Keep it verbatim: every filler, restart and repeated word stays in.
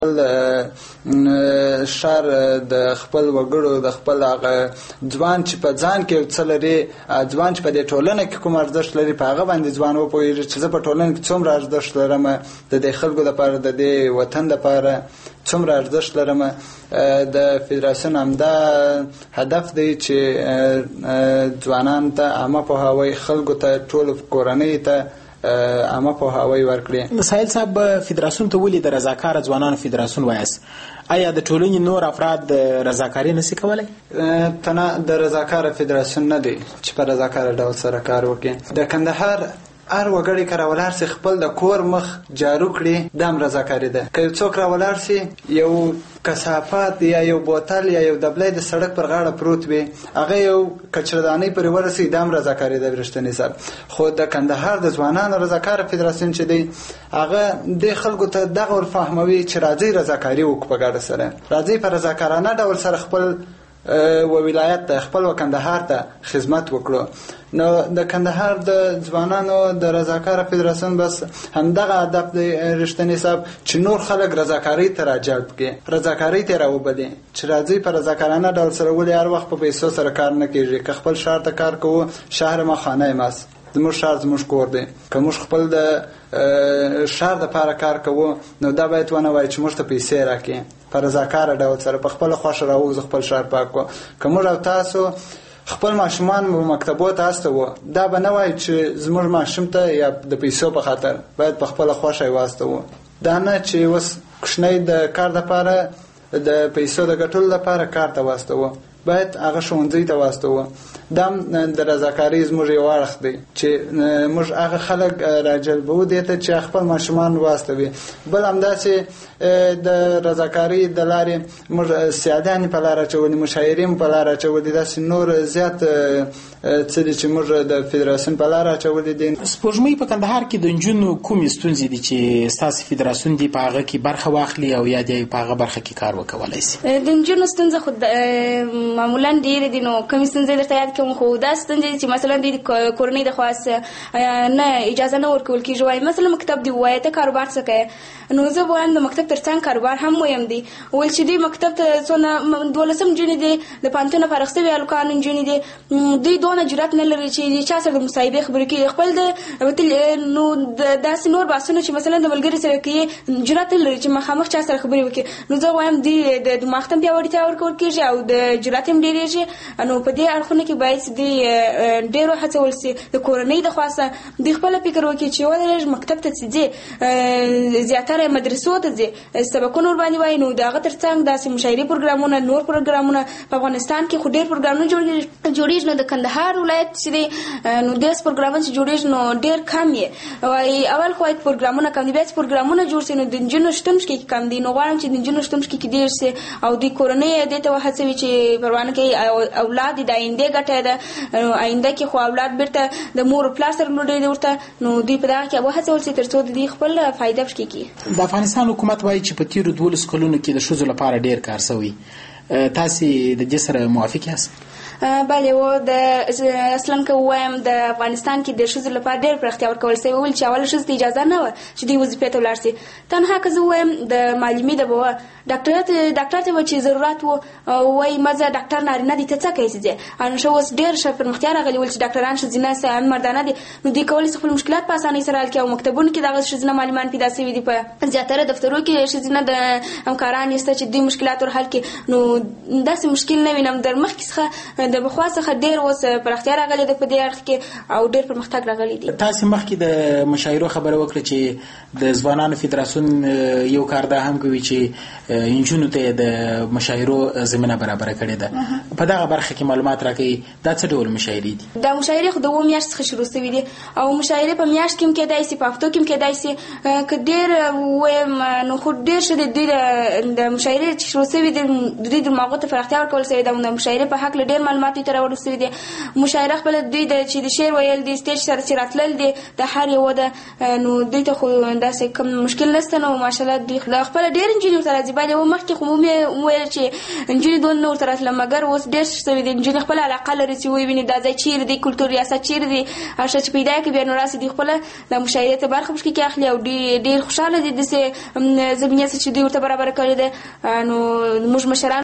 شر د خپل وګړو د خپل هغه ځوان چې په ځان کې څه لري، ځوان چې په دې ټولنه کې کوم ارزښت لري، په هغه باندې ځوان وپوهېږي چې زه په ټولنه کې څومره ارزښت لرم، د دې خلکو لپاره، د دې وطن لپاره څومره ارزښت لرم. د فدراسیون همدا هدف دی چې ځوانان ته عامه پوهاوی، خلکو ته، ټولو کورنۍ ته عامه پوهاوی ورکړي. ساحل صاحب، فدراسیون ته ولې د رضاکاره ځوانانو فدراسیون وایاست؟ آیا د ټولنې نور افراد رضاکاري نشي کولی؟ تنه د رضاکاره فدراسیون نه دی چې په رضاکاره ډول سره کار وکړي. د کندهار هر وګړی که راولاړ سي خپل د کور مخ جارو کړي، دا هم رضاکاري ده. که یو څوک راولاړ سي یو کثافات یا یو بوتل یا یو دبلی د سړک پر غاړه پروت وي، هغه یو کچردانۍ پرې ورسي، دا هم رضاکاري ده رښتینی صاحب. خو د کندهار د ځوانانو رضاکاره فدراسیون چې دی، هغه د خلکو ته دغه ور فهموي چې راځئ رضاکاري وکړو په ګډه سره، راځئ په رضاکارانه ډول سره خپل و ولایت ته، خپل و کندهار ته خدمت وکړو. نو د کندهار د ځوانانو د رضاکاره فدراسیون بس همدغه هدف دی رښتینی صاحب، چې نور خلک رضاکارۍ ته راجلب کړي، رضاکارۍ ته راوبلي، چې راځئ په رضاکارانه ډول سره. ولې هر وخت په پیسو سره کار نه کېږي؟ که خپل ښار ته کار کوو، شهر ما خانه ماست، زموږ ښار زموږ کور دی. که موږ خپل د ښار دپاره کار کوو، نو دا باید ونه وایي چې موږ ته پیسې راکړي. په رضاکاره ډول سره په خپله خوښه راووځو، خپل ښار پاک کړو. که موږ او تاسو خپل ماشومان مو مکتبو ته استوو، دا به نه وایي چې زموږ ماشوم ته یا د پیسو په خاطر، باید په خپله خوښه یې واستوو. دا نه چې اوس کوچنی د کار دپاره، د پیسو د ګټلو لپاره کار ته واستوو، باید هغه ښوونځي ته واستوو. دا د رضاکارۍ زموږ یو اړخ دی چې موږ هغه خلک راجلبوو دې ته چې خپل ماشومان واستوي. بل همداسې د رضاکارۍ د لارې موږ سیادیانې په لار اچولي، مشاعرین په لار اچولي، داسې نور زیات څه دي چې موږ د فدراسیون په لار اچولي دي. سپوږمۍ، په کندهار کې د نجونو کومې ستونزې دي چې ستاسې فدراسیون دې په هغه کې برخه واخلي او یا دې په هغه برخه کې کار وکولی شي؟ د نجونو ستونزه خو معمولا ډېرې دي. نو کومې ستونزې درته یاد کوم؟ خو دا ستونزې چې مثلا د کورنۍ د خوا نه اجازه نه ورکول کېږي. وایي مثلا مکتب دی ووایه ته کاروبار څه کوې؟ نو زه به وایم د مکتب تر څنګ کاروبار هم ویم دی. ویل چې دوی مکتب ته څونه دولسم نجونې دي، د پوهنتونه فارغ شوي هلکان نجونې دي، دوی دونه جرأت نه لري چې چا سره د مصاحبې خبرې کوي. خپل د نو داسې نور بحثونه چې مثلا د ملګري سره کوي، جرأت نه لري چې مخامخ چا سره خبرې وکړي. نو زه وایم دوی د دماغ ته هم پیاوړتیا ورکول کېږي او د جرأت هم ډېرېږي. نو په دې اړخونو کې باید دوی ډېر وهڅول شي. د کورنۍ د خوا څخه دوی خپله فکر وکړي چې ولې لږ مکتب ته چې ځي، زیاتره مدرسو ته ځي، سبقونه ورباندې وایي. نو د هغه تر څنګ داسې مشاعرې پروګرامونه، نور پروګرامونه په افغانستان کې خو ډېر پروګرامونه جوړېږي. نو د کندهار ولایت چې دی، نو داسې پروګرامونه چې جوړېږي نو ډېر کم یې. وایي اول خو پروګرامونه کم دي، بیا چې پروګرامونه جوړ شي نو د نجونو شتون کې کم دي. نو غواړم چې د نجونو شتون کې ډېر شي او دوی کورنۍ یې دې ته وهڅوي چې پروا نه کوي، اولاد د آینده ګټه ده. آینده کې خو اولاد بیرته د مور او پلار سره لوړېږي ورته. نو دوی په دغه کې وهڅول شي تر څو د دوی خپل فایده وشکي. د افغانستان حکومت وایي چې په تیرو دولسو کلونو کې د ښځو لپاره ډېر کار شوی. تاسې د دې سره موافق یاست؟ بله، و د اصلا که ووایم د افغانستان کې د ښځو لپاره ډېر پراختیا ورکول شوې. وویل چې اوله ښځو ته اجازه نه وه چې دوی وظیفې ته ولاړ شي. تنها که زه ووایم د معلمې ده به وه، ډاکټر ته به چې ضرورت و وایي ما زه ډاکټر نارینه دي ته څه کوې چې ځې. نو ښه اوس ډېر ښه پرمختیا راغلي. ول چې ډاکټران ښځینه هم مردانه دي، نو دوی کولی شي خپل مشکلات په اسانۍ سره حل کړي. او مکتبونو کې دغه ښځینه معلمان پیدا شوي دي، په زیاتره دفترو کې ښځینه د همکاران شته چې دوی مشکلات ور حل کړي. نو داسې مشکل نه وینم. در مخکې څخه د پخوا څخه ډېر اوس پراختیا راغلې ده په دې اړخ کې او ډېر پرمختګ راغلی دی. تاسې مخکې د مشاعرو خبره وکړه چې د ځوانانو فدراسیون یو کار دا هم کوي چې نجونو ته د مشاعرو زمینه برابره کړې ده. په دغه برخه کې معلومات راکړئ، دا څه ډول مشاعرې دي؟ دا مشاعرې خو د اووه میاشتې څخه شروع شوي دي او مشاعرې په میاشت کې هم کېدای شي، په هفتو کې هم کېدای شي. که ډېر ووایم نو خو ډېر ښه دی. دوی د مشاعرې چې شروع شوي دي، دوی دماغو ته پراختیا ورکول شوې ده. د مشاعرې په هکله ډېر معلومات معلومات دوی ته راورسوي دي. مشاعره خپله دوی د چې د شعر ویل دي سټیج سره چې راتلل دي د هر یوه ده نو دوی ته خو داسې کوم مشکل نشته نو ماشاءالله دوی خپله ډېر نجونې ورته راځي. باید مخکې خو مو ویل چې نجونې دونه نه ورته راتله مګر اوس ډېر شوي دي نجونې خپله علاقه لري چې وویني دا ځای چیرې دی کلتور ریاست چیرې دی هر شی چې پیدا کړي بیا نو راسي دوی خپله د مشاعرې ته برخه پکې کې اخلي او ډېر خوشحاله دي داسې زمینې چې دوی ورته برابره کړې ده. نو موږ مشران